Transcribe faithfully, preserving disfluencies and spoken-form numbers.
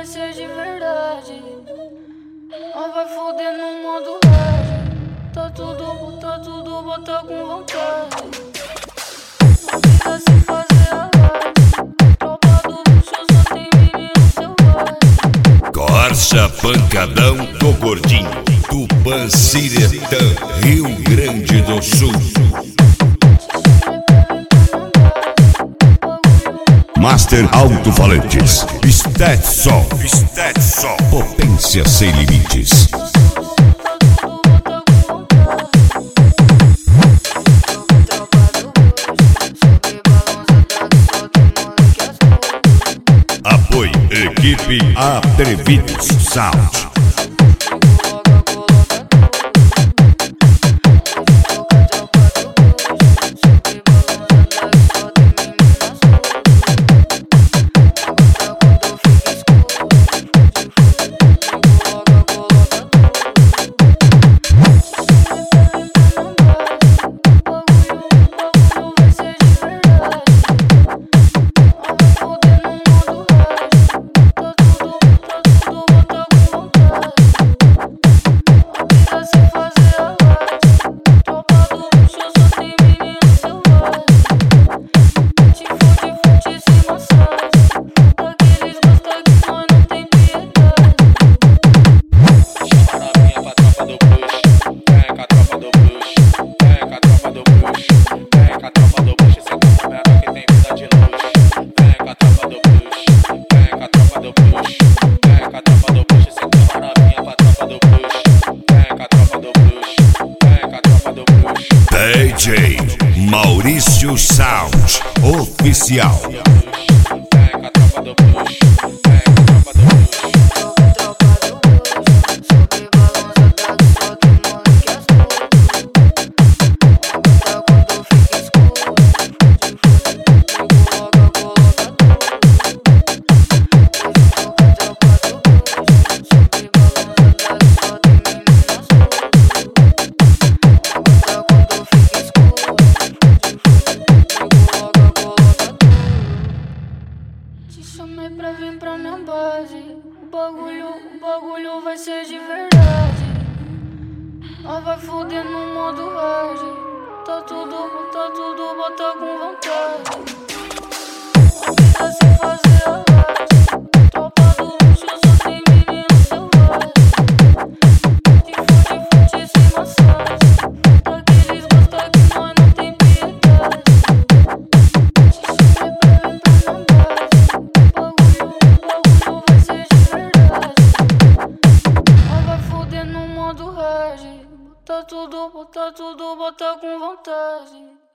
ser de verdade. Nós vai foder no modo hard. Tá tudo, tá tudo, bota com vontade. Não precisa se fazer a live. Tropa do luxo, só tem menino selvagem. Corsa Pancadão do Gordinho, Tupã Ciretã, Rio Grande do Sul. Master Alto-Falantes, Stetson, Stetson, potência sem limites. Apoio, equipe Atrevidos Sound. D J Maurício Sound Oficial. Chamei pra vir pra minha base. O bagulho, o bagulho vai ser de verdade. Nós vai foder no modo hard. Tá tudo, tá tudo, bota com vontade. Não precisa se fazer a live. Tropa do luxo, só tem menino selvagem. De fute, fute, sem massagem. Daqueles gosta que nós não tem piedade. Te chamei pra vir pra minha base. Tá tudo, tá tudo, bota com vontade.